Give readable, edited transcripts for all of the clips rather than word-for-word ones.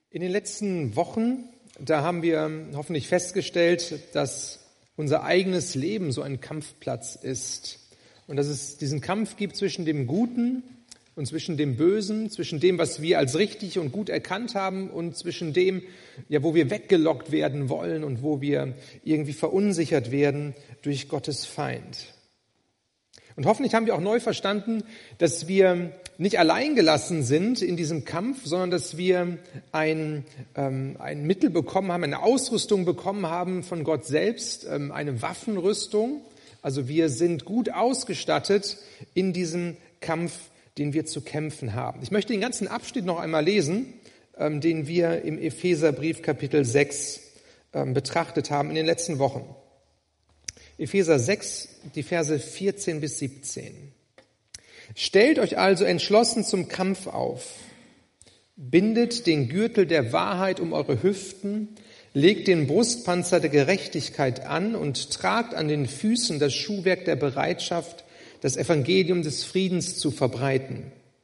In den letzten Wochen, da haben wir hoffentlich festgestellt, dass unser eigenes Leben so ein Kampfplatz ist und dass es diesen Kampf gibt zwischen dem Guten und zwischen dem Bösen, zwischen dem, was wir als richtig und gut erkannt haben und zwischen dem, wo wir weggelockt werden wollen und wo wir irgendwie verunsichert werden durch Gottes Feind. Und hoffentlich haben wir auch neu verstanden, dass wir nicht allein gelassen sind in diesem Kampf, sondern dass wir ein Mittel bekommen haben, eine Ausrüstung bekommen haben von Gott selbst, eine Waffenrüstung. Also wir sind gut ausgestattet in diesem Kampf, den wir zu kämpfen haben. Ich möchte den ganzen Abschnitt noch einmal lesen, den wir im Epheserbrief Kapitel 6 betrachtet haben in den letzten Wochen. Epheser 6, die Verse 14 bis 17. Stellt euch also entschlossen zum Kampf auf. Bindet den Gürtel der Wahrheit um eure Hüften, legt den Brustpanzer der Gerechtigkeit an und tragt an den Füßen das Schuhwerk der Bereitschaft, das Evangelium des Friedens zu verbreiten.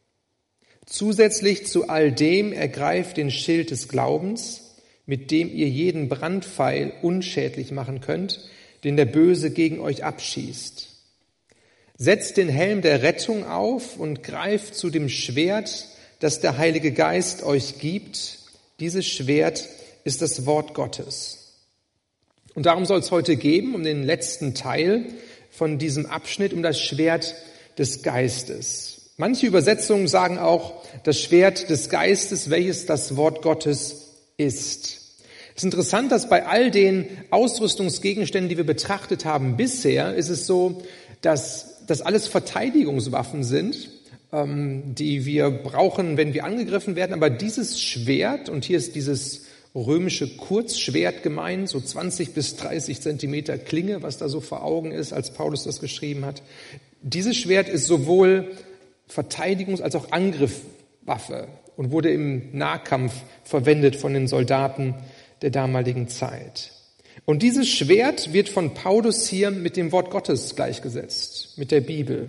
Zusätzlich zu all dem ergreift den Schild des Glaubens, mit dem ihr jeden Brandpfeil unschädlich machen könnt, den der Böse gegen euch abschießt. Setzt den Helm der Rettung auf und greift zu dem Schwert, das der Heilige Geist euch gibt. Dieses Schwert ist das Wort Gottes. Und darum soll es heute gehen, um den letzten Teil von diesem Abschnitt, um das Schwert des Geistes. Manche Übersetzungen sagen auch das Schwert des Geistes, welches das Wort Gottes ist. Es ist interessant, dass bei all den Ausrüstungsgegenständen, die wir betrachtet haben bisher, ist es so, dass das alles Verteidigungswaffen sind, die wir brauchen, wenn wir angegriffen werden. Aber dieses Schwert, und hier ist dieses römische Kurzschwert gemeint, so 20 bis 30 Zentimeter Klinge, was da so vor Augen ist, als Paulus das geschrieben hat. Dieses Schwert ist sowohl Verteidigungs- als auch Angriffswaffe und wurde im Nahkampf verwendet von den Soldaten der damaligen Zeit. Und dieses Schwert wird von Paulus hier mit dem Wort Gottes gleichgesetzt, mit der Bibel.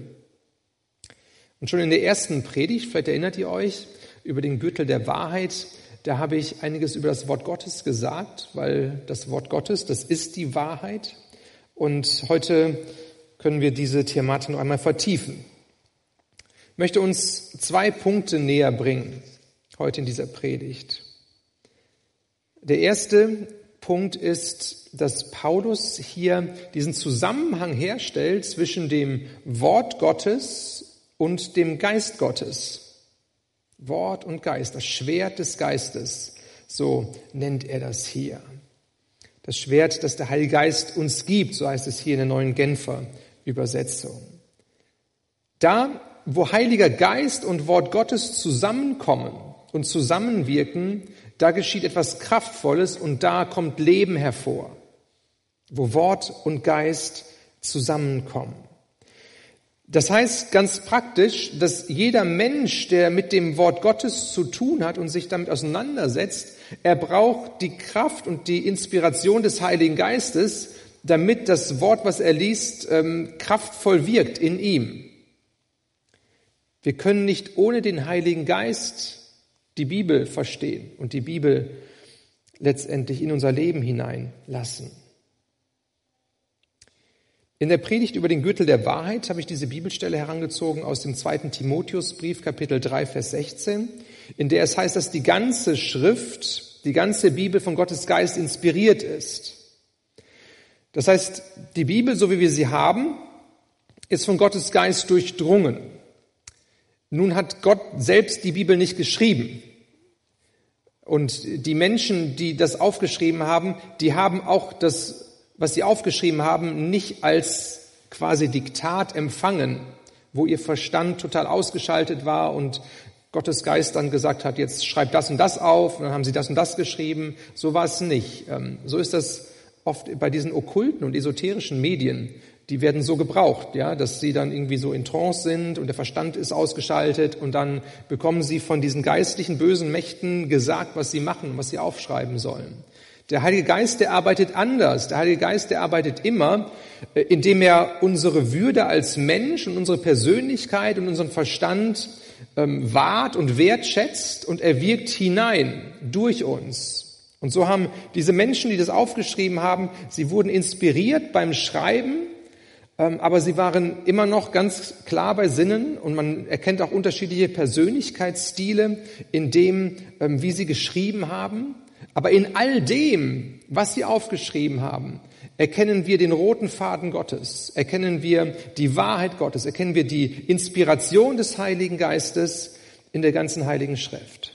Und schon in der ersten Predigt, vielleicht erinnert ihr euch, über den Gürtel der Wahrheit, da habe ich einiges über das Wort Gottes gesagt, weil das Wort Gottes, das ist die Wahrheit. Und heute können wir diese Thematik noch einmal vertiefen. Ich möchte uns 2 Punkte näher bringen, heute in dieser Predigt. Der erste Punkt ist, dass Paulus hier diesen Zusammenhang herstellt zwischen dem Wort Gottes und dem Geist Gottes. Wort und Geist, das Schwert des Geistes, so nennt er das hier. Das Schwert, das der Heilige Geist uns gibt, so heißt es hier in der Neuen Genfer Übersetzung. Da, wo Heiliger Geist und Wort Gottes zusammenkommen und zusammenwirken, da geschieht etwas Kraftvolles und da kommt Leben hervor, wo Wort und Geist zusammenkommen. Das heißt ganz praktisch, dass jeder Mensch, der mit dem Wort Gottes zu tun hat und sich damit auseinandersetzt, er braucht die Kraft und die Inspiration des Heiligen Geistes, damit das Wort, was er liest, kraftvoll wirkt in ihm. Wir können nicht ohne den Heiligen Geist die Bibel verstehen und die Bibel letztendlich in unser Leben hineinlassen. In der Predigt über den Gürtel der Wahrheit habe ich diese Bibelstelle herangezogen aus dem 2. Timotheusbrief, Kapitel 3, Vers 16, in der es heißt, dass die ganze Schrift, die ganze Bibel von Gottes Geist inspiriert ist. Das heißt, die Bibel, so wie wir sie haben, ist von Gottes Geist durchdrungen. Nun hat Gott selbst die Bibel nicht geschrieben. Und die Menschen, die das aufgeschrieben haben, die haben auch das, was sie aufgeschrieben haben, nicht als quasi Diktat empfangen, wo ihr Verstand total ausgeschaltet war und Gottes Geist dann gesagt hat, jetzt schreibt das und das auf, und dann haben sie das und das geschrieben. So war es nicht. So ist das oft bei diesen okkulten und esoterischen Medien. Die werden so gebraucht, ja, dass sie dann irgendwie so in Trance sind und der Verstand ist ausgeschaltet und dann bekommen sie von diesen geistlichen bösen Mächten gesagt, was sie machen, was sie aufschreiben sollen. Der Heilige Geist, der arbeitet anders. Der Heilige Geist, der arbeitet immer, indem er unsere Würde als Mensch und unsere Persönlichkeit und unseren Verstand wahrt und wertschätzt und er wirkt hinein durch uns. Und so haben diese Menschen, die das aufgeschrieben haben, sie wurden inspiriert beim Schreiben, aber sie waren immer noch ganz klar bei Sinnen und man erkennt auch unterschiedliche Persönlichkeitsstile in dem, wie sie geschrieben haben. Aber in all dem, was sie aufgeschrieben haben, erkennen wir den roten Faden Gottes, erkennen wir die Wahrheit Gottes, erkennen wir die Inspiration des Heiligen Geistes in der ganzen Heiligen Schrift.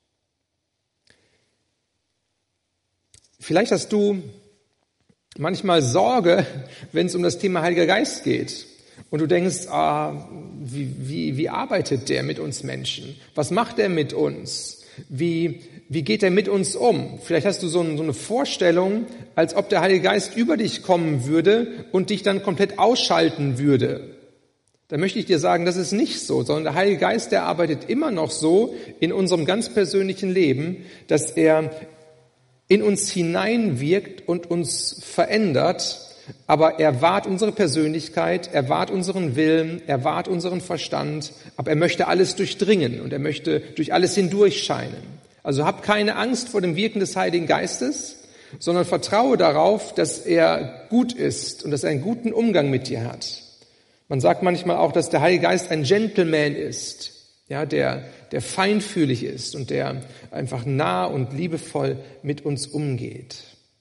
Vielleicht hast du manchmal Sorge, wenn es um das Thema Heiliger Geist geht. Und du denkst, wie arbeitet der mit uns Menschen? Was macht er mit uns? Wie geht er mit uns um? Vielleicht hast du so eine Vorstellung, als ob der Heilige Geist über dich kommen würde und dich dann komplett ausschalten würde. Da möchte ich dir sagen, das ist nicht so, sondern der Heilige Geist, der arbeitet immer noch so in unserem ganz persönlichen Leben, dass er in uns hineinwirkt und uns verändert, aber er wahrt unsere Persönlichkeit, er wahrt unseren Willen, er wahrt unseren Verstand, aber er möchte alles durchdringen und er möchte durch alles hindurchscheinen. Also hab keine Angst vor dem Wirken des Heiligen Geistes, sondern vertraue darauf, dass er gut ist und dass er einen guten Umgang mit dir hat. Man sagt manchmal auch, dass der Heilige Geist ein Gentleman ist, ja, der feinfühlig ist und der einfach nah und liebevoll mit uns umgeht.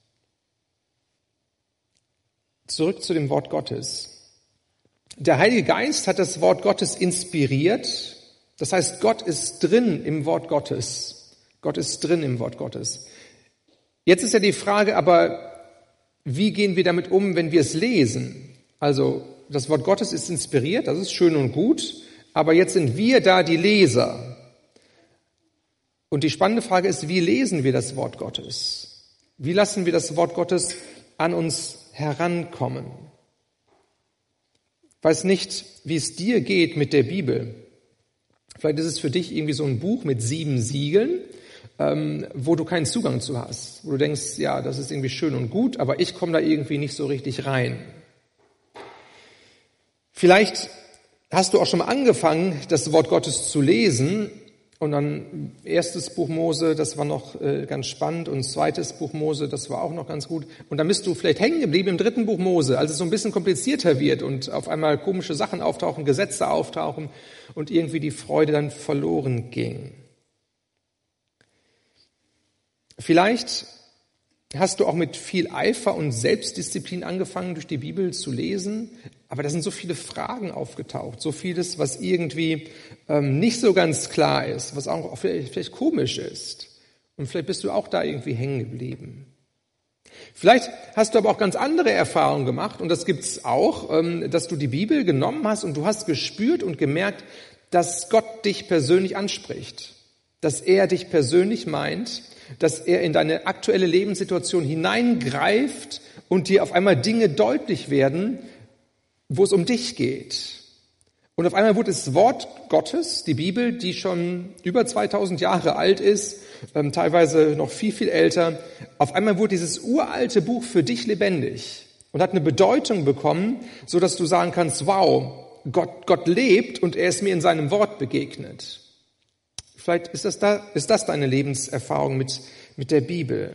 Zurück zu dem Wort Gottes. Der Heilige Geist hat das Wort Gottes inspiriert. Das heißt, Gott ist drin im Wort Gottes. Gott ist drin im Wort Gottes. Jetzt ist ja die Frage, aber wie gehen wir damit um, wenn wir es lesen? Also, das Wort Gottes ist inspiriert, das ist schön und gut, aber jetzt sind wir da die Leser. Und die spannende Frage ist, wie lesen wir das Wort Gottes? Wie lassen wir das Wort Gottes an uns herankommen? Ich weiß nicht, wie es dir geht mit der Bibel. Vielleicht ist es für dich irgendwie so ein Buch mit 7 Siegeln, wo du keinen Zugang zu hast. Wo du denkst, ja, das ist irgendwie schön und gut, aber ich komme da irgendwie nicht so richtig rein. Vielleicht hast du auch schon mal angefangen, das Wort Gottes zu lesen und dann 1. Buch Mose, das war noch ganz spannend und 2. Buch Mose, das war auch noch ganz gut. Und dann bist du vielleicht hängen geblieben im 3. Buch Mose, als es so ein bisschen komplizierter wird und auf einmal komische Sachen auftauchen, Gesetze auftauchen und irgendwie die Freude dann verloren ging. Vielleicht hast du auch mit viel Eifer und Selbstdisziplin angefangen, durch die Bibel zu lesen, aber da sind so viele Fragen aufgetaucht, so vieles, was irgendwie nicht so ganz klar ist, was auch vielleicht komisch ist. Und vielleicht bist du auch da irgendwie hängen geblieben. Vielleicht hast du aber auch ganz andere Erfahrungen gemacht, und das gibt's auch, dass du die Bibel genommen hast und du hast gespürt und gemerkt, dass Gott dich persönlich anspricht, dass er dich persönlich meint, dass er in deine aktuelle Lebenssituation hineingreift und dir auf einmal Dinge deutlich werden, wo es um dich geht. Und auf einmal wurde das Wort Gottes, die Bibel, die schon über 2000 Jahre alt ist, teilweise noch viel, viel älter, auf einmal wurde dieses uralte Buch für dich lebendig und hat eine Bedeutung bekommen, so dass du sagen kannst, wow, Gott lebt und er ist mir in seinem Wort begegnet. Vielleicht ist das deine Lebenserfahrung mit der Bibel.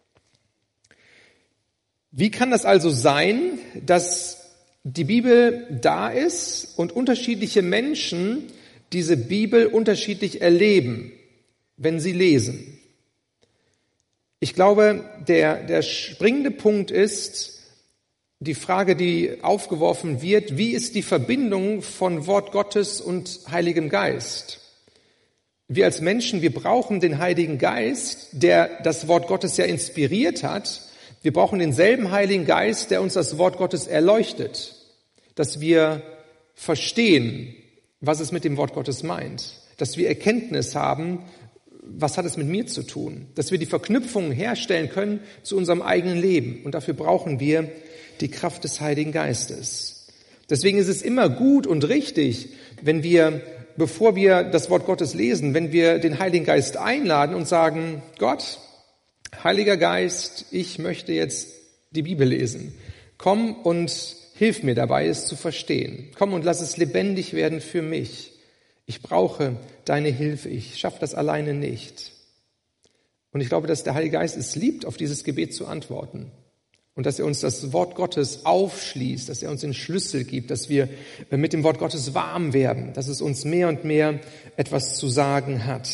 Wie kann das also sein, dass die Bibel da ist und unterschiedliche Menschen diese Bibel unterschiedlich erleben, wenn sie lesen? Ich glaube, der springende Punkt ist die Frage, die aufgeworfen wird, wie ist die Verbindung von Wort Gottes und Heiligem Geist? Wir als Menschen, wir brauchen den Heiligen Geist, der das Wort Gottes ja inspiriert hat. Wir brauchen denselben Heiligen Geist, der uns das Wort Gottes erleuchtet, dass wir verstehen, was es mit dem Wort Gottes meint, dass wir Erkenntnis haben, was hat es mit mir zu tun, dass wir die Verknüpfungen herstellen können zu unserem eigenen Leben. Und dafür brauchen wir die Kraft des Heiligen Geistes. Deswegen ist es immer gut und richtig, wenn wir, bevor wir das Wort Gottes lesen, wenn wir den Heiligen Geist einladen und sagen, Gott, Heiliger Geist, ich möchte jetzt die Bibel lesen. Komm und hilf mir dabei, es zu verstehen. Komm und lass es lebendig werden für mich. Ich brauche deine Hilfe. Ich schaffe das alleine nicht. Und ich glaube, dass der Heilige Geist es liebt, auf dieses Gebet zu antworten. Und dass er uns das Wort Gottes aufschließt, dass er uns den Schlüssel gibt, dass wir mit dem Wort Gottes warm werden, dass es uns mehr und mehr etwas zu sagen hat.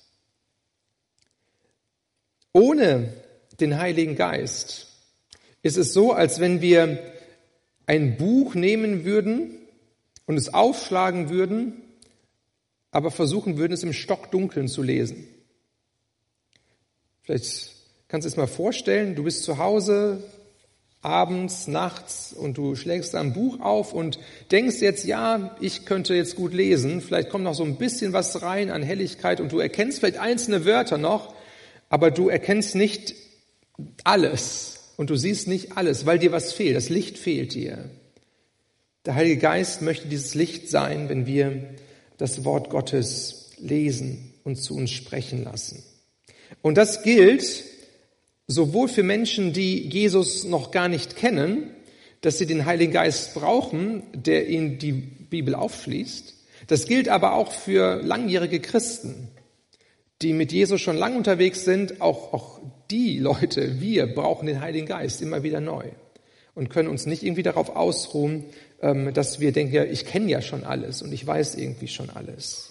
Ohne den Heiligen Geist ist es so, als wenn wir ein Buch nehmen würden und es aufschlagen würden, aber versuchen würden, es im Stockdunkeln zu lesen. Vielleicht kannst du es mal vorstellen, du bist zu Hause, abends, nachts und du schlägst ein Buch auf und denkst jetzt, ja, ich könnte jetzt gut lesen, vielleicht kommt noch so ein bisschen was rein an Helligkeit und du erkennst vielleicht einzelne Wörter noch, aber du erkennst nicht alles und du siehst nicht alles, weil dir was fehlt, das Licht fehlt dir. Der Heilige Geist möchte dieses Licht sein, wenn wir das Wort Gottes lesen und zu uns sprechen lassen. Und das gilt sowohl für Menschen, die Jesus noch gar nicht kennen, dass sie den Heiligen Geist brauchen, der ihnen die Bibel aufschließt. Das gilt aber auch für langjährige Christen, die mit Jesus schon lange unterwegs sind. Auch die Leute, wir brauchen den Heiligen Geist immer wieder neu und können uns nicht irgendwie darauf ausruhen, dass wir denken, ja, ich kenne ja schon alles und ich weiß irgendwie schon alles.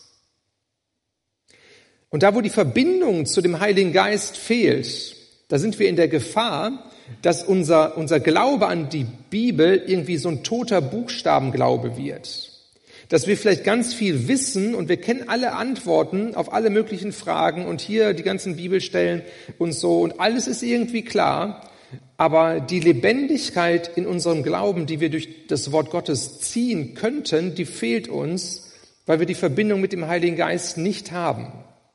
Und da, wo die Verbindung zu dem Heiligen Geist fehlt, da sind wir in der Gefahr, dass unser Glaube an die Bibel irgendwie so ein toter Buchstabenglaube wird. Dass wir vielleicht ganz viel wissen und wir kennen alle Antworten auf alle möglichen Fragen und hier die ganzen Bibelstellen und so und alles ist irgendwie klar, aber die Lebendigkeit in unserem Glauben, die wir durch das Wort Gottes ziehen könnten, die fehlt uns, weil wir die Verbindung mit dem Heiligen Geist nicht haben.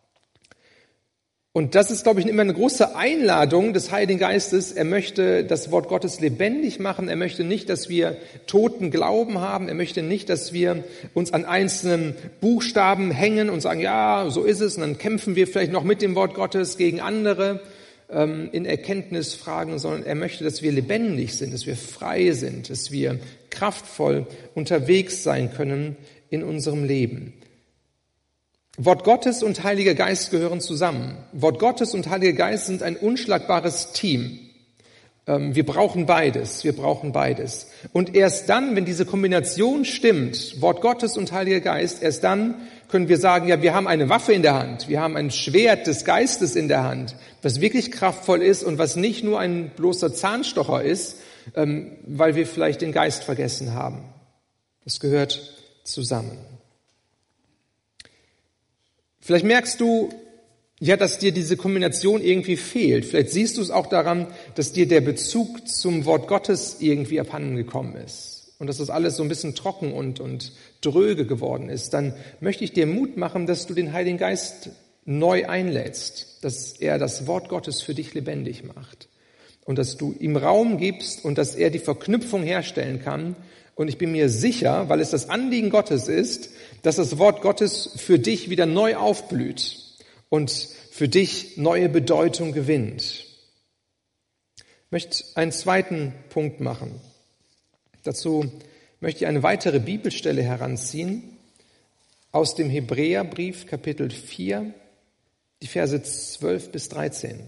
Und das ist, glaube ich, immer eine große Einladung des Heiligen Geistes. Er möchte das Wort Gottes lebendig machen. Er möchte nicht, dass wir toten Glauben haben. Er möchte nicht, dass wir uns an einzelnen Buchstaben hängen und sagen, ja, so ist es. Und dann kämpfen wir vielleicht noch mit dem Wort Gottes gegen andere in Erkenntnisfragen, sondern er möchte, dass wir lebendig sind, dass wir frei sind, dass wir kraftvoll unterwegs sein können in unserem Leben. Wort Gottes und Heiliger Geist gehören zusammen. Wort Gottes und Heiliger Geist sind ein unschlagbares Team. Wir brauchen beides. Und erst dann, wenn diese Kombination stimmt, Wort Gottes und Heiliger Geist, erst dann können wir sagen, ja, wir haben eine Waffe in der Hand. Wir haben ein Schwert des Geistes in der Hand, was wirklich kraftvoll ist und was nicht nur ein bloßer Zahnstocher ist, weil wir vielleicht den Geist vergessen haben. Das gehört zusammen. Vielleicht merkst du, ja, dass dir diese Kombination irgendwie fehlt. Vielleicht siehst du es auch daran, dass dir der Bezug zum Wort Gottes irgendwie abhanden gekommen ist und dass das alles so ein bisschen trocken und dröge geworden ist. Dann möchte ich dir Mut machen, dass du den Heiligen Geist neu einlädst, dass er das Wort Gottes für dich lebendig macht und dass du ihm Raum gibst und dass er die Verknüpfung herstellen kann. Und ich bin mir sicher, weil es das Anliegen Gottes ist, dass das Wort Gottes für dich wieder neu aufblüht und für dich neue Bedeutung gewinnt. Ich möchte einen zweiten Punkt machen. Dazu möchte ich eine weitere Bibelstelle heranziehen aus dem Hebräerbrief, Kapitel 4, die Verse 12 bis 13.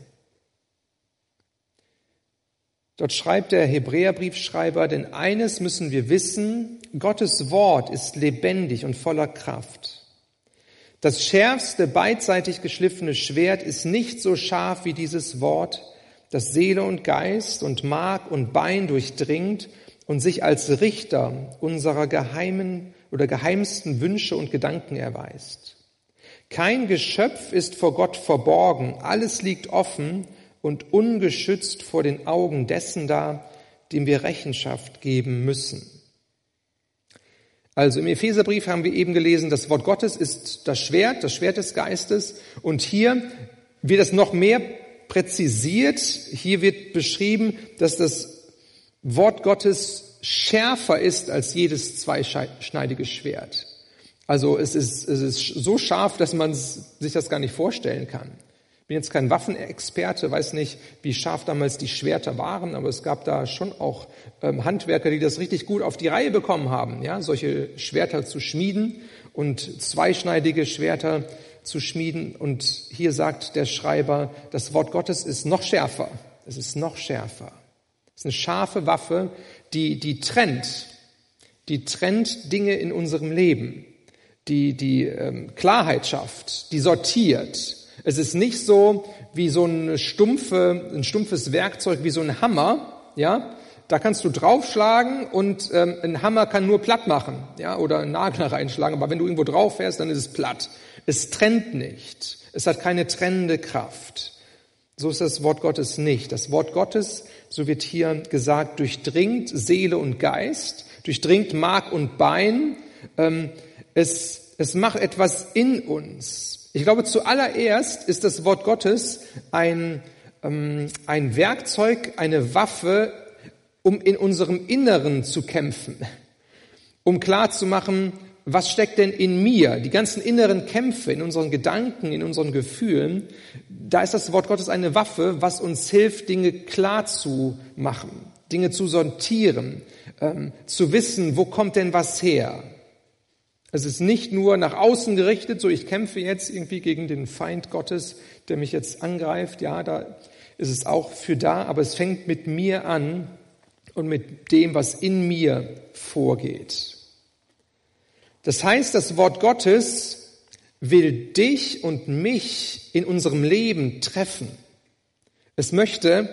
Dort schreibt der Hebräerbriefschreiber, denn eines müssen wir wissen, Gottes Wort ist lebendig und voller Kraft. Das schärfste, beidseitig geschliffene Schwert ist nicht so scharf wie dieses Wort, das Seele und Geist und Mark und Bein durchdringt und sich als Richter unserer geheimen oder geheimsten Wünsche und Gedanken erweist. Kein Geschöpf ist vor Gott verborgen, alles liegt offen und ungeschützt vor den Augen dessen da, dem wir Rechenschaft geben müssen. Also im Epheserbrief haben wir eben gelesen, das Wort Gottes ist das Schwert des Geistes. Und hier wird es noch mehr präzisiert. Hier wird beschrieben, dass das Wort Gottes schärfer ist als jedes zweischneidige Schwert. Also es ist so scharf, dass man sich das gar nicht vorstellen kann. bin jetzt kein Waffenexperte, weiß nicht, wie scharf damals die Schwerter waren, aber es gab da schon auch Handwerker, die das richtig gut auf die Reihe bekommen haben, ja, solche Schwerter zu schmieden und zweischneidige Schwerter zu schmieden. Und hier sagt der Schreiber, das Wort Gottes ist noch schärfer. Es ist noch schärfer. Es ist eine scharfe Waffe, die trennt Dinge in unserem Leben, die Klarheit schafft, die sortiert. Es ist nicht so wie so ein stumpfes Werkzeug, wie so ein Hammer, ja. Da kannst du draufschlagen und ein Hammer kann nur platt machen, ja, oder einen Nagel reinschlagen. Aber wenn du irgendwo drauf fährst, dann ist es platt. Es trennt nicht. Es hat keine trennende Kraft. So ist das Wort Gottes nicht. Das Wort Gottes, so wird hier gesagt, durchdringt Seele und Geist, durchdringt Mark und Bein. Es macht etwas in uns. Ich glaube, zuallererst ist das Wort Gottes ein Werkzeug, eine Waffe, um in unserem Inneren zu kämpfen, um klarzumachen, was steckt denn in mir? Die ganzen inneren Kämpfe in unseren Gedanken, in unseren Gefühlen, da ist das Wort Gottes eine Waffe, was uns hilft, Dinge klar zu machen, Dinge zu sortieren, zu wissen, wo kommt denn was her? Es ist nicht nur nach außen gerichtet, so ich kämpfe jetzt irgendwie gegen den Feind Gottes, der mich jetzt angreift. Ja, da ist es auch für da, aber es fängt mit mir an und mit dem, was in mir vorgeht. Das heißt, das Wort Gottes will dich und mich in unserem Leben treffen. Es möchte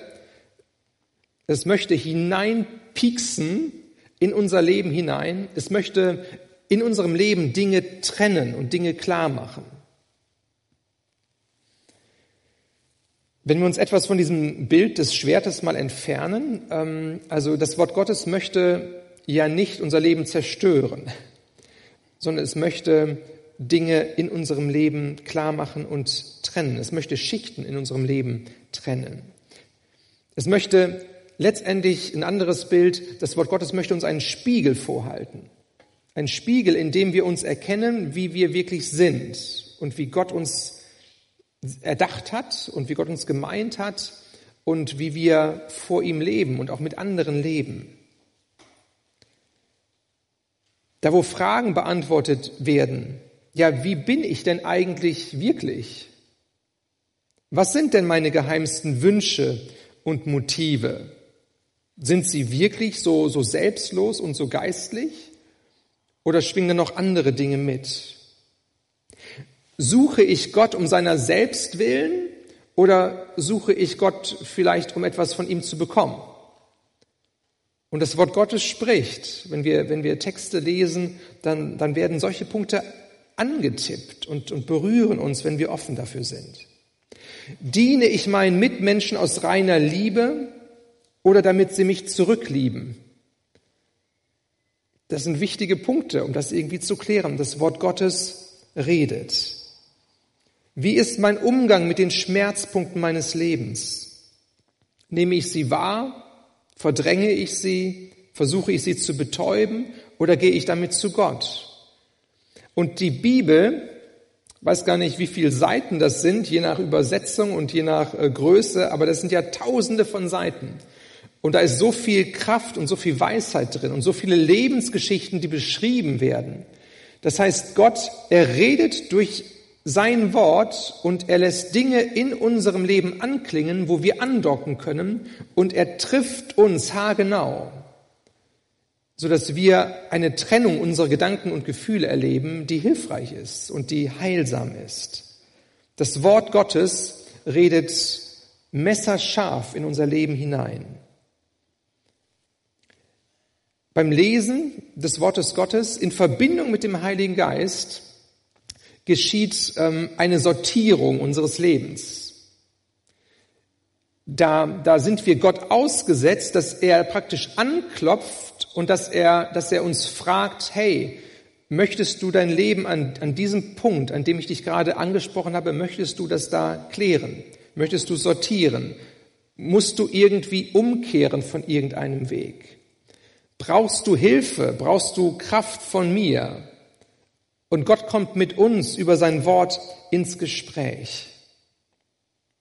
hineinpieksen in unser Leben hinein. Es möchte in unserem Leben Dinge trennen und Dinge klar machen. Wenn wir uns etwas von diesem Bild des Schwertes mal entfernen, also das Wort Gottes möchte ja nicht unser Leben zerstören, sondern es möchte Dinge in unserem Leben klar machen und trennen. Es möchte Schichten in unserem Leben trennen. Es möchte letztendlich ein anderes Bild, das Wort Gottes möchte uns einen Spiegel vorhalten. Ein Spiegel, in dem wir uns erkennen, wie wir wirklich sind und wie Gott uns erdacht hat und wie Gott uns gemeint hat und wie wir vor ihm leben und auch mit anderen leben. Da, wo Fragen beantwortet werden, ja, wie bin ich denn eigentlich wirklich? Was sind denn meine geheimsten Wünsche und Motive? Sind sie wirklich so selbstlos und so geistlich? Oder schwingen da noch andere Dinge mit? Suche ich Gott um seiner selbst willen oder suche ich Gott vielleicht, um etwas von ihm zu bekommen? Und das Wort Gottes spricht. Wenn wir Texte lesen, dann werden solche Punkte angetippt und berühren uns, wenn wir offen dafür sind. Diene ich meinen Mitmenschen aus reiner Liebe oder damit sie mich zurücklieben? Das sind wichtige Punkte, um das irgendwie zu klären. Das Wort Gottes redet. Wie ist mein Umgang mit den Schmerzpunkten meines Lebens? Nehme ich sie wahr? Verdränge ich sie? Versuche ich sie zu betäuben? Oder gehe ich damit zu Gott? Und die Bibel, weiß gar nicht, wie viele Seiten das sind, je nach Übersetzung und je nach Größe, aber das sind ja Tausende von Seiten. Und da ist so viel Kraft und so viel Weisheit drin und so viele Lebensgeschichten, die beschrieben werden. Das heißt, Gott, er redet durch sein Wort und er lässt Dinge in unserem Leben anklingen, wo wir andocken können und er trifft uns haargenau, sodass wir eine Trennung unserer Gedanken und Gefühle erleben, die hilfreich ist und die heilsam ist. Das Wort Gottes redet messerscharf in unser Leben hinein. Beim Lesen des Wortes Gottes in Verbindung mit dem Heiligen Geist geschieht eine Sortierung unseres Lebens. Da sind wir Gott ausgesetzt, dass er praktisch anklopft und dass er uns fragt, hey, möchtest du dein Leben an diesem Punkt, an dem ich dich gerade angesprochen habe, möchtest du das da klären? Möchtest du sortieren? Musst du irgendwie umkehren von irgendeinem Weg? Brauchst du Hilfe? Brauchst du Kraft von mir? Und Gott kommt mit uns über sein Wort ins Gespräch.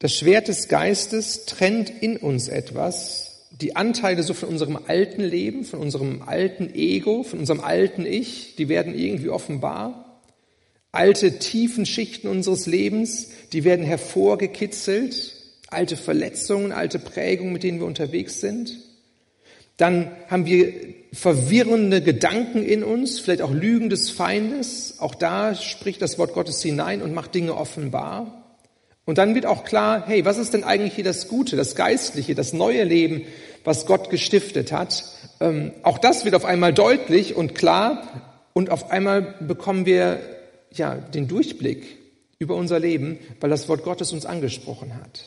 Das Schwert des Geistes trennt in uns etwas. Die Anteile so von unserem alten Leben, von unserem alten Ego, von unserem alten Ich, die werden irgendwie offenbar. Alte tiefen Schichten unseres Lebens, die werden hervorgekitzelt. Alte Verletzungen, alte Prägungen, mit denen wir unterwegs sind. Dann haben wir verwirrende Gedanken in uns, vielleicht auch Lügen des Feindes. Auch da spricht das Wort Gottes hinein und macht Dinge offenbar. Und dann wird auch klar, hey, was ist denn eigentlich hier das Gute, das Geistliche, das neue Leben, was Gott gestiftet hat? Auch das wird auf einmal deutlich und klar und auf einmal bekommen wir den Durchblick über unser Leben, weil das Wort Gottes uns angesprochen hat.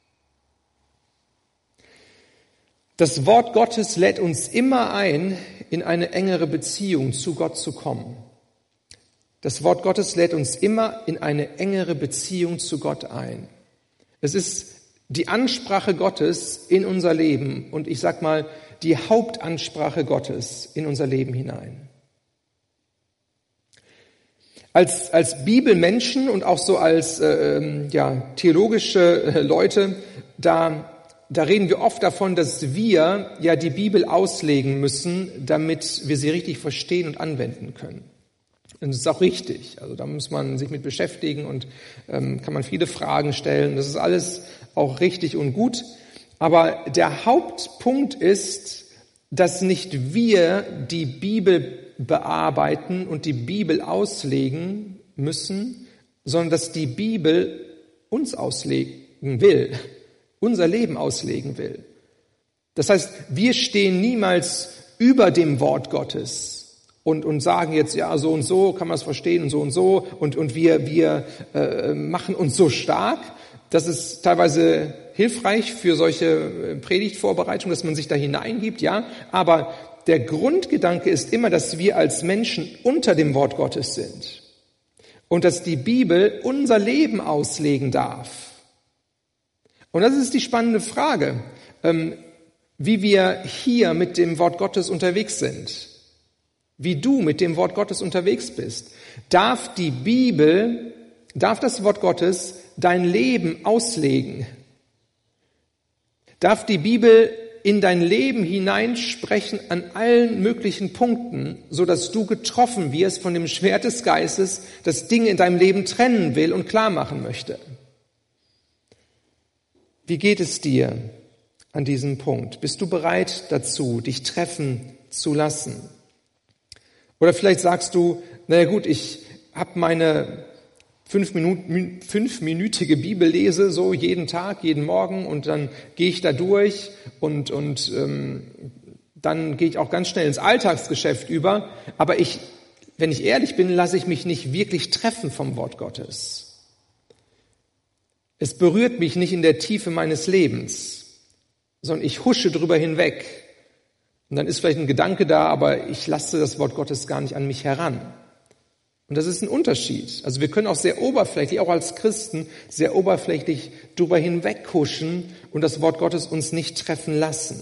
Das Wort Gottes lädt uns immer ein, in eine engere Beziehung zu Gott zu kommen. Das Wort Gottes lädt uns immer in eine engere Beziehung zu Gott ein. Es ist die Ansprache Gottes in unser Leben und ich sag mal, die Hauptansprache Gottes in unser Leben hinein. Als Bibelmenschen und auch so als theologische Leute, da reden wir oft davon, dass wir ja die Bibel auslegen müssen, damit wir sie richtig verstehen und anwenden können. Und das ist auch richtig. Also da muss man sich mit beschäftigen und kann man viele Fragen stellen. Das ist alles auch richtig und gut. Aber der Hauptpunkt ist, dass nicht wir die Bibel bearbeiten und die Bibel auslegen müssen, sondern dass die Bibel uns auslegen will, unser Leben auslegen will. Das heißt, wir stehen niemals über dem Wort Gottes und sagen jetzt, ja, so und so kann man es verstehen und so und wir machen uns so stark. Das ist teilweise hilfreich für solche Predigtvorbereitungen, dass man sich da hineingibt, ja. Aber der Grundgedanke ist immer, dass wir als Menschen unter dem Wort Gottes sind und dass die Bibel unser Leben auslegen darf. Und das ist die spannende Frage, wie wir hier mit dem Wort Gottes unterwegs sind, wie du mit dem Wort Gottes unterwegs bist. Darf das Wort Gottes dein Leben auslegen? Darf die Bibel in dein Leben hineinsprechen an allen möglichen Punkten, so dass du getroffen wirst von dem Schwert des Geistes, das Dinge in deinem Leben trennen will und klar machen möchte? Wie geht es dir an diesem Punkt? Bist du bereit dazu, dich treffen zu lassen? Oder vielleicht sagst du, naja gut, ich habe meine 5-minütige Bibellese so jeden Tag, jeden Morgen und dann gehe ich da durch und dann gehe ich auch ganz schnell ins Alltagsgeschäft über. Aber wenn ich ehrlich bin, lasse ich mich nicht wirklich treffen vom Wort Gottes. Es berührt mich nicht in der Tiefe meines Lebens, sondern ich husche drüber hinweg. Und dann ist vielleicht ein Gedanke da, aber ich lasse das Wort Gottes gar nicht an mich heran. Und das ist ein Unterschied. Also wir können auch sehr oberflächlich, auch als Christen, sehr oberflächlich drüber hinweg huschen und das Wort Gottes uns nicht treffen lassen.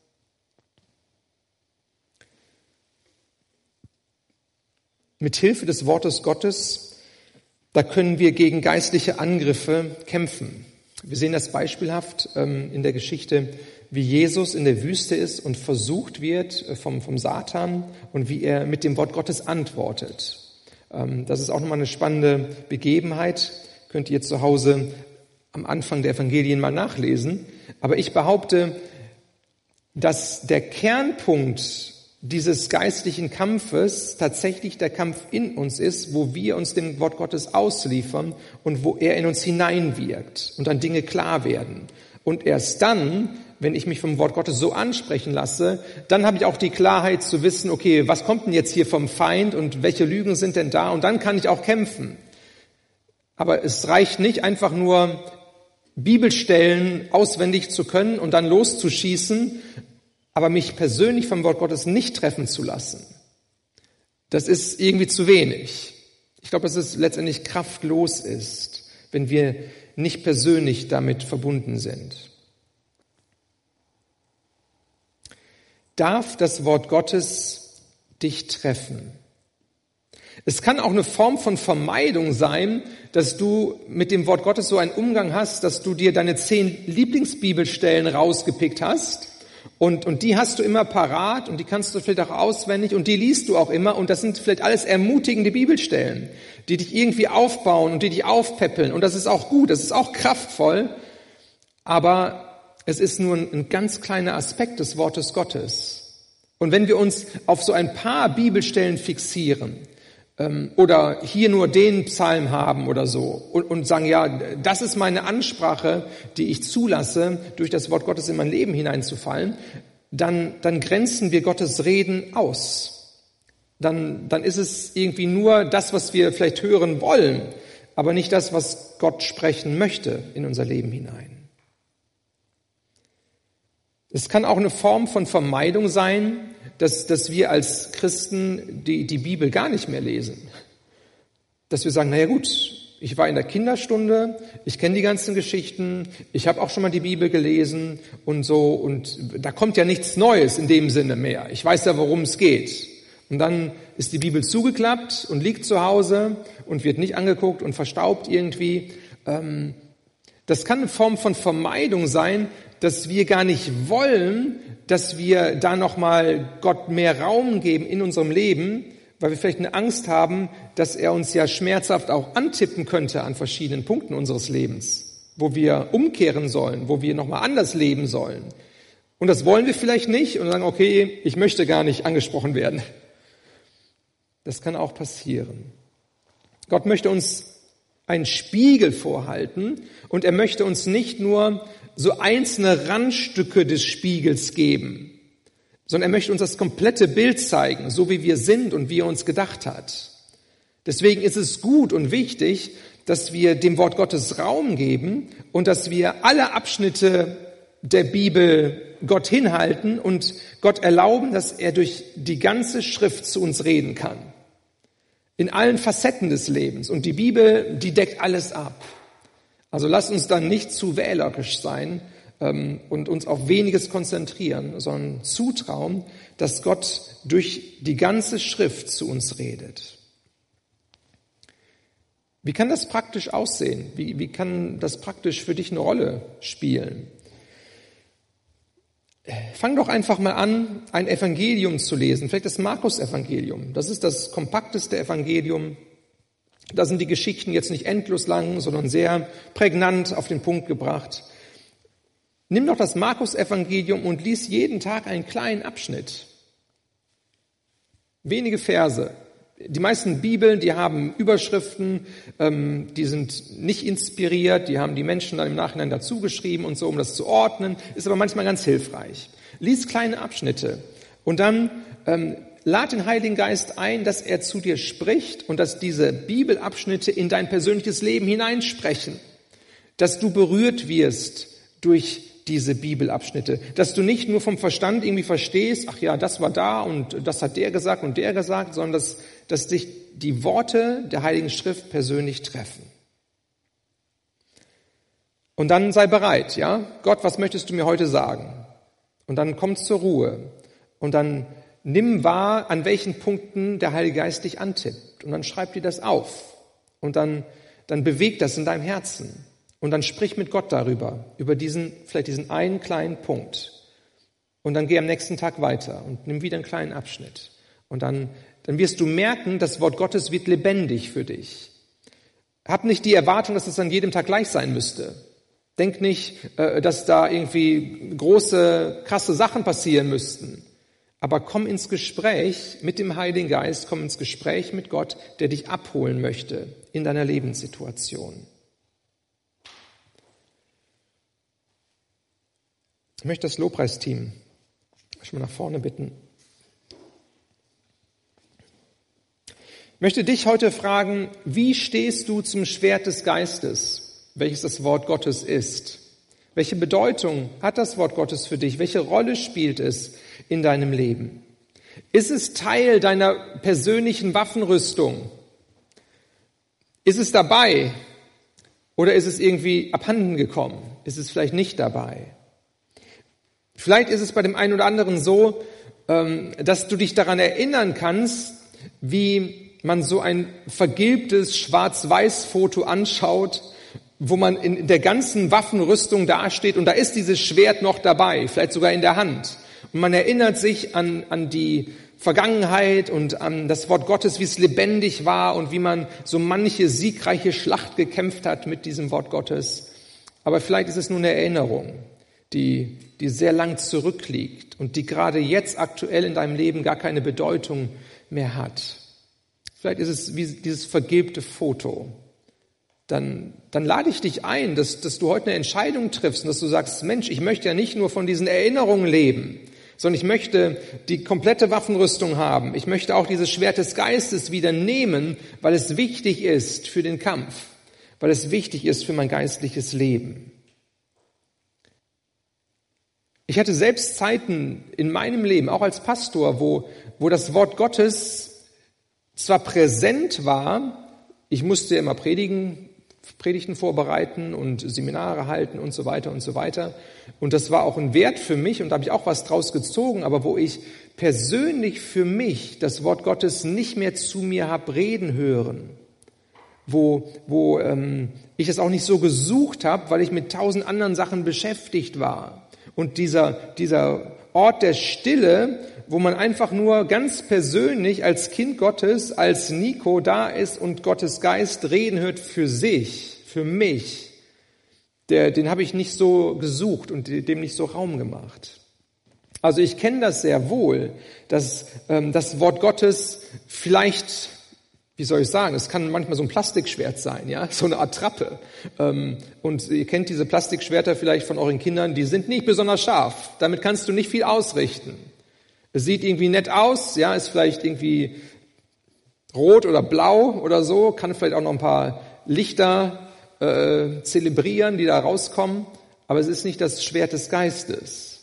Mit Hilfe des Wortes Gottes, da können wir gegen geistliche Angriffe kämpfen. Wir sehen das beispielhaft in der Geschichte, wie Jesus in der Wüste ist und versucht wird vom Satan und wie er mit dem Wort Gottes antwortet. Das ist auch nochmal eine spannende Begebenheit. Könnt ihr zu Hause am Anfang der Evangelien mal nachlesen. Aber ich behaupte, dass der Kernpunkt dieses geistlichen Kampfes tatsächlich der Kampf in uns ist, wo wir uns dem Wort Gottes ausliefern und wo er in uns hineinwirkt und dann Dinge klar werden. Und erst dann, wenn ich mich vom Wort Gottes so ansprechen lasse, dann habe ich auch die Klarheit zu wissen, okay, was kommt denn jetzt hier vom Feind und welche Lügen sind denn da? Und dann kann ich auch kämpfen. Aber es reicht nicht, einfach nur Bibelstellen auswendig zu können und dann loszuschießen, aber mich persönlich vom Wort Gottes nicht treffen zu lassen. Das ist irgendwie zu wenig. Ich glaube, dass es letztendlich kraftlos ist, wenn wir nicht persönlich damit verbunden sind. Darf das Wort Gottes dich treffen? Es kann auch eine Form von Vermeidung sein, dass du mit dem Wort Gottes so einen Umgang hast, dass du dir deine 10 Lieblingsbibelstellen rausgepickt hast und die hast du immer parat und die kannst du vielleicht auch auswendig und die liest du auch immer und das sind vielleicht alles ermutigende Bibelstellen, die dich irgendwie aufbauen und die dich aufpäppeln und das ist auch gut, das ist auch kraftvoll, aber es ist nur ein ganz kleiner Aspekt des Wortes Gottes. Und wenn wir uns auf so ein paar Bibelstellen fixieren, oder hier nur den Psalm haben oder so und sagen, ja, das ist meine Ansprache, die ich zulasse, durch das Wort Gottes in mein Leben hineinzufallen, dann grenzen wir Gottes Reden aus. Dann ist es irgendwie nur das, was wir vielleicht hören wollen, aber nicht das, was Gott sprechen möchte in unser Leben hinein. Es kann auch eine Form von Vermeidung sein, dass wir als Christen die Bibel gar nicht mehr lesen. Dass wir sagen, naja gut, ich war in der Kinderstunde, ich kenne die ganzen Geschichten, ich habe auch schon mal die Bibel gelesen und so und da kommt ja nichts Neues in dem Sinne mehr. Ich weiß ja, worum es geht. Und dann ist die Bibel zugeklappt und liegt zu Hause und wird nicht angeguckt und verstaubt irgendwie. Das kann eine Form von Vermeidung sein, dass wir gar nicht wollen, dass wir da nochmal Gott mehr Raum geben in unserem Leben, weil wir vielleicht eine Angst haben, dass er uns ja schmerzhaft auch antippen könnte an verschiedenen Punkten unseres Lebens, wo wir umkehren sollen, wo wir nochmal anders leben sollen. Und das wollen wir vielleicht nicht und sagen, okay, ich möchte gar nicht angesprochen werden. Das kann auch passieren. Gott möchte uns einen Spiegel vorhalten und er möchte uns nicht nur so einzelne Randstücke des Spiegels geben, sondern er möchte uns das komplette Bild zeigen, so wie wir sind und wie er uns gedacht hat. Deswegen ist es gut und wichtig, dass wir dem Wort Gottes Raum geben und dass wir alle Abschnitte der Bibel Gott hinhalten und Gott erlauben, dass er durch die ganze Schrift zu uns reden kann. In allen Facetten des Lebens. Und die Bibel, die deckt alles ab. Also lasst uns dann nicht zu wählerisch sein und uns auf weniges konzentrieren, sondern zutrauen, dass Gott durch die ganze Schrift zu uns redet. Wie kann das praktisch aussehen? Wie kann das praktisch für dich eine Rolle spielen? Fang doch einfach mal an, ein Evangelium zu lesen, vielleicht das Markus-Evangelium. Das ist das kompakteste Evangelium. Da sind die Geschichten jetzt nicht endlos lang, sondern sehr prägnant auf den Punkt gebracht. Nimm doch das Markus-Evangelium und lies jeden Tag einen kleinen Abschnitt. Wenige Verse. Die meisten Bibeln, die haben Überschriften, die sind nicht inspiriert, die haben die Menschen dann im Nachhinein dazu geschrieben und so, um das zu ordnen, ist aber manchmal ganz hilfreich. Lies kleine Abschnitte und dann lad den Heiligen Geist ein, dass er zu dir spricht und dass diese Bibelabschnitte in dein persönliches Leben hineinsprechen, dass du berührt wirst durch diese Bibelabschnitte, dass du nicht nur vom Verstand irgendwie verstehst, ach ja, das war da und das hat der gesagt und der gesagt, sondern dass dich die Worte der Heiligen Schrift persönlich treffen. Und dann sei bereit, ja? Gott, was möchtest du mir heute sagen? Und dann komm zur Ruhe und dann nimm wahr, an welchen Punkten der Heilige Geist dich antippt und dann schreib dir das auf und dann beweg das in deinem Herzen. Und dann sprich mit Gott darüber, über vielleicht diesen einen kleinen Punkt. Und dann geh am nächsten Tag weiter und nimm wieder einen kleinen Abschnitt. Und dann wirst du merken, das Wort Gottes wird lebendig für dich. Hab nicht die Erwartung, dass es an jedem Tag gleich sein müsste. Denk nicht, dass da irgendwie große, krasse Sachen passieren müssten. Aber komm ins Gespräch mit dem Heiligen Geist, komm ins Gespräch mit Gott, der dich abholen möchte in deiner Lebenssituation. Ich möchte das Lobpreisteam mal nach vorne bitten. Ich möchte dich heute fragen, wie stehst du zum Schwert des Geistes, welches das Wort Gottes ist? Welche Bedeutung hat das Wort Gottes für dich? Welche Rolle spielt es in deinem Leben? Ist es Teil deiner persönlichen Waffenrüstung? Ist es dabei? Oder ist es irgendwie abhanden gekommen? Ist es vielleicht nicht dabei? Vielleicht ist es bei dem einen oder anderen so, dass du dich daran erinnern kannst, wie man so ein vergilbtes Schwarz-Weiß-Foto anschaut, wo man in der ganzen Waffenrüstung dasteht und da ist dieses Schwert noch dabei, vielleicht sogar in der Hand. Und man erinnert sich an die Vergangenheit und an das Wort Gottes, wie es lebendig war und wie man so manche siegreiche Schlacht gekämpft hat mit diesem Wort Gottes. Aber vielleicht ist es nur eine Erinnerung, die sehr lang zurückliegt und die gerade jetzt aktuell in deinem Leben gar keine Bedeutung mehr hat. Vielleicht ist es wie dieses vergilbte Foto. Dann lade ich dich ein, dass du heute eine Entscheidung triffst und dass du sagst, Mensch, ich möchte ja nicht nur von diesen Erinnerungen leben, sondern ich möchte die komplette Waffenrüstung haben. Ich möchte auch dieses Schwert des Geistes wieder nehmen, weil es wichtig ist für den Kampf, weil es wichtig ist für mein geistliches Leben. Ich hatte selbst Zeiten in meinem Leben, auch als Pastor, wo das Wort Gottes zwar präsent war, ich musste immer Predigten vorbereiten und Seminare halten und so weiter und so weiter. Und das war auch ein Wert für mich und da habe ich auch was draus gezogen, aber wo ich persönlich für mich das Wort Gottes nicht mehr zu mir habe reden hören, wo ich es auch nicht so gesucht habe, weil ich mit 1000 anderen Sachen beschäftigt war. Und dieser Ort der Stille, wo man einfach nur ganz persönlich als Kind Gottes, als Nico da ist und Gottes Geist reden hört für sich, für mich, den habe ich nicht so gesucht und dem nicht so Raum gemacht. Also ich kenne das sehr wohl, dass das Wort Gottes vielleicht, wie soll ich sagen, es kann manchmal so ein Plastikschwert sein, ja, so eine Attrappe. Und ihr kennt diese Plastikschwerter vielleicht von euren Kindern, die sind nicht besonders scharf. Damit kannst du nicht viel ausrichten. Es sieht irgendwie nett aus, ja, ist vielleicht irgendwie rot oder blau oder so, kann vielleicht auch noch ein paar Lichter zelebrieren, die da rauskommen, aber es ist nicht das Schwert des Geistes.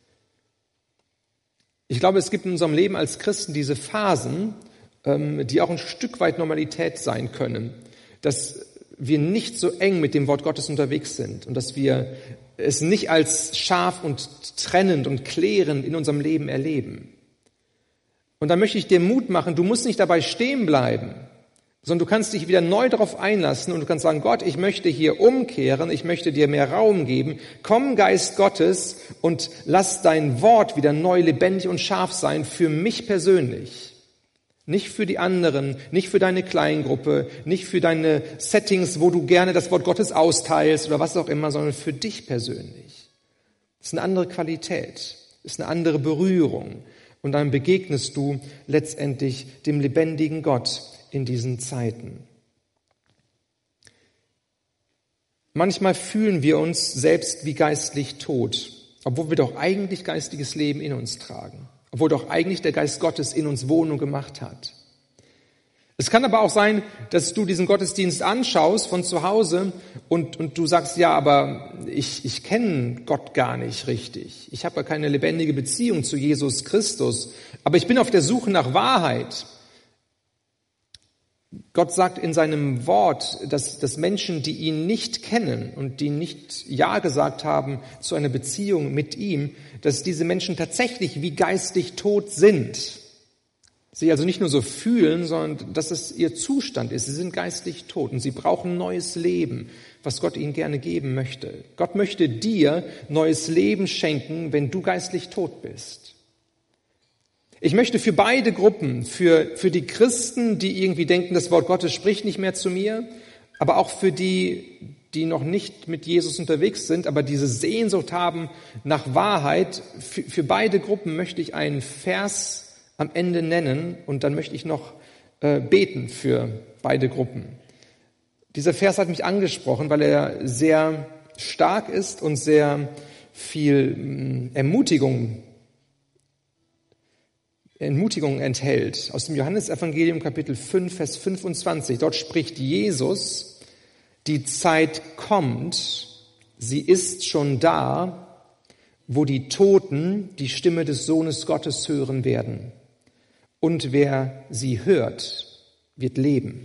Ich glaube, es gibt in unserem Leben als Christen diese Phasen, die auch ein Stück weit Normalität sein können, dass wir nicht so eng mit dem Wort Gottes unterwegs sind und dass wir es nicht als scharf und trennend und klärend in unserem Leben erleben. Und da möchte ich dir Mut machen, du musst nicht dabei stehen bleiben, sondern du kannst dich wieder neu darauf einlassen und du kannst sagen, Gott, ich möchte hier umkehren, ich möchte dir mehr Raum geben. Komm, Geist Gottes, und lass dein Wort wieder neu lebendig und scharf sein für mich persönlich. Nicht für die anderen, nicht für deine Kleingruppe, nicht für deine Settings, wo du gerne das Wort Gottes austeilst oder was auch immer, sondern für dich persönlich. Das ist eine andere Qualität, das ist eine andere Berührung. Und dann begegnest du letztendlich dem lebendigen Gott in diesen Zeiten. Manchmal fühlen wir uns selbst wie geistlich tot, obwohl wir doch eigentlich geistiges Leben in uns tragen. Obwohl doch eigentlich der Geist Gottes in uns Wohnung gemacht hat. Es kann aber auch sein, dass du diesen Gottesdienst anschaust von zu Hause und du sagst, ja, aber ich kenne Gott gar nicht richtig. Ich habe ja keine lebendige Beziehung zu Jesus Christus, aber ich bin auf der Suche nach Wahrheit. Gott sagt in seinem Wort, dass Menschen, die ihn nicht kennen und die nicht Ja gesagt haben zu einer Beziehung mit ihm, dass diese Menschen tatsächlich wie geistig tot sind. Sie also nicht nur so fühlen, sondern dass es ihr Zustand ist. Sie sind geistlich tot und sie brauchen neues Leben, was Gott ihnen gerne geben möchte. Gott möchte dir neues Leben schenken, wenn du geistlich tot bist. Ich möchte für beide Gruppen, für die Christen, die irgendwie denken, das Wort Gottes spricht nicht mehr zu mir, aber auch für die noch nicht mit Jesus unterwegs sind, aber diese Sehnsucht haben nach Wahrheit, für beide Gruppen möchte ich einen Vers am Ende nennen und dann möchte ich noch beten für beide Gruppen. Dieser Vers hat mich angesprochen, weil er sehr stark ist und sehr viel Ermutigung enthält. Aus dem Johannesevangelium Kapitel 5, Vers 25. Dort spricht Jesus, die Zeit kommt, sie ist schon da, wo die Toten die Stimme des Sohnes Gottes hören werden. Und wer sie hört, wird leben.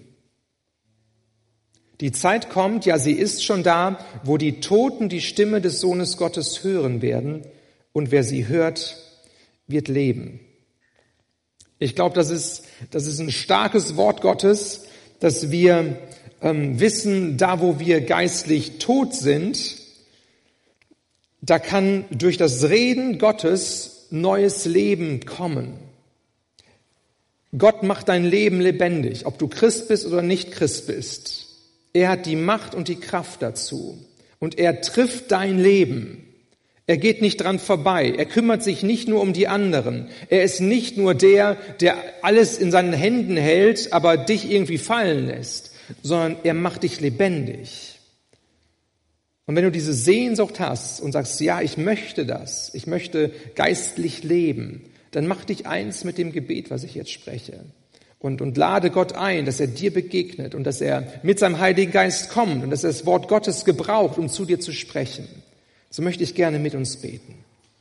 Die Zeit kommt, ja, sie ist schon da, wo die Toten die Stimme des Sohnes Gottes hören werden. Und wer sie hört, wird leben. Ich glaube, das ist ein starkes Wort Gottes, dass wir wissen, da wo wir geistlich tot sind, da kann durch das Reden Gottes neues Leben kommen. Gott macht dein Leben lebendig, ob du Christ bist oder nicht Christ bist. Er hat die Macht und die Kraft dazu. Und er trifft dein Leben. Er geht nicht dran vorbei. Er kümmert sich nicht nur um die anderen. Er ist nicht nur der alles in seinen Händen hält, aber dich irgendwie fallen lässt, sondern er macht dich lebendig. Und wenn du diese Sehnsucht hast und sagst, ja, ich möchte das, ich möchte geistlich leben, dann mach dich eins mit dem Gebet, was ich jetzt spreche. Und lade Gott ein, dass er dir begegnet und dass er mit seinem Heiligen Geist kommt und dass er das Wort Gottes gebraucht, um zu dir zu sprechen. So möchte ich gerne mit uns beten.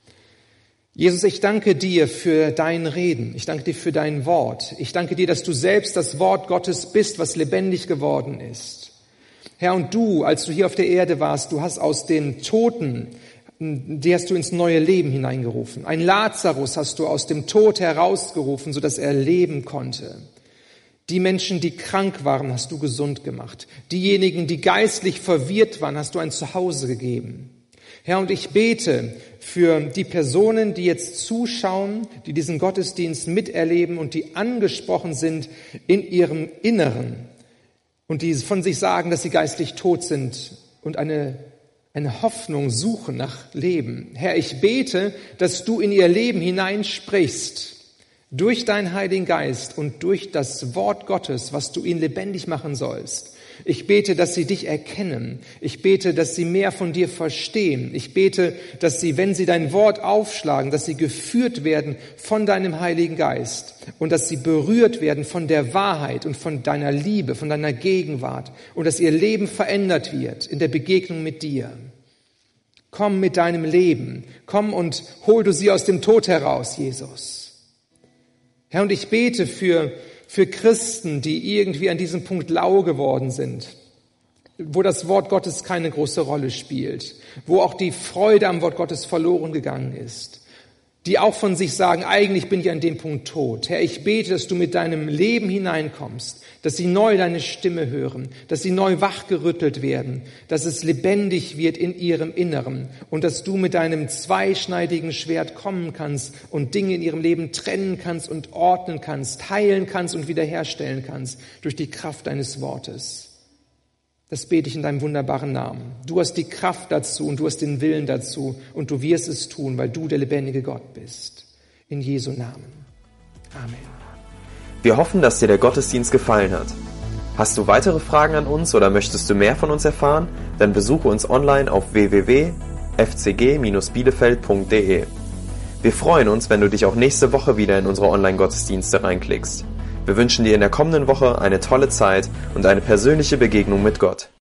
Jesus, ich danke dir für dein Reden. Ich danke dir für dein Wort. Ich danke dir, dass du selbst das Wort Gottes bist, was lebendig geworden ist. Herr, und du, als du hier auf der Erde warst, du hast aus den Toten, die hast du ins neue Leben hineingerufen. Ein Lazarus hast du aus dem Tod herausgerufen, sodass er leben konnte. Die Menschen, die krank waren, hast du gesund gemacht. Diejenigen, die geistlich verwirrt waren, hast du ein Zuhause gegeben. Herr, und ich bete für die Personen, die jetzt zuschauen, die diesen Gottesdienst miterleben und die angesprochen sind in ihrem Inneren und die von sich sagen, dass sie geistlich tot sind und eine Hoffnung suchen nach Leben. Herr, ich bete, dass du in ihr Leben hineinsprichst, durch deinen Heiligen Geist und durch das Wort Gottes, was du ihnen lebendig machen sollst. Ich bete, dass sie dich erkennen. Ich bete, dass sie mehr von dir verstehen. Ich bete, dass sie, wenn sie dein Wort aufschlagen, dass sie geführt werden von deinem Heiligen Geist und dass sie berührt werden von der Wahrheit und von deiner Liebe, von deiner Gegenwart und dass ihr Leben verändert wird in der Begegnung mit dir. Komm mit deinem Leben. Komm und hol du sie aus dem Tod heraus, Jesus. Herr, und ich bete für Christen, die irgendwie an diesem Punkt lau geworden sind, wo das Wort Gottes keine große Rolle spielt, wo auch die Freude am Wort Gottes verloren gegangen ist, die auch von sich sagen, eigentlich bin ich an dem Punkt tot. Herr, ich bete, dass du mit deinem Leben hineinkommst, dass sie neu deine Stimme hören, dass sie neu wachgerüttelt werden, dass es lebendig wird in ihrem Inneren und dass du mit deinem zweischneidigen Schwert kommen kannst und Dinge in ihrem Leben trennen kannst und ordnen kannst, heilen kannst und wiederherstellen kannst durch die Kraft deines Wortes. Das bete ich in deinem wunderbaren Namen. Du hast die Kraft dazu und du hast den Willen dazu und du wirst es tun, weil du der lebendige Gott bist. In Jesu Namen. Amen. Wir hoffen, dass dir der Gottesdienst gefallen hat. Hast du weitere Fragen an uns oder möchtest du mehr von uns erfahren? Dann besuche uns online auf www.fcg-bielefeld.de. Wir freuen uns, wenn du dich auch nächste Woche wieder in unsere Online-Gottesdienste reinklickst. Wir wünschen dir in der kommenden Woche eine tolle Zeit und eine persönliche Begegnung mit Gott.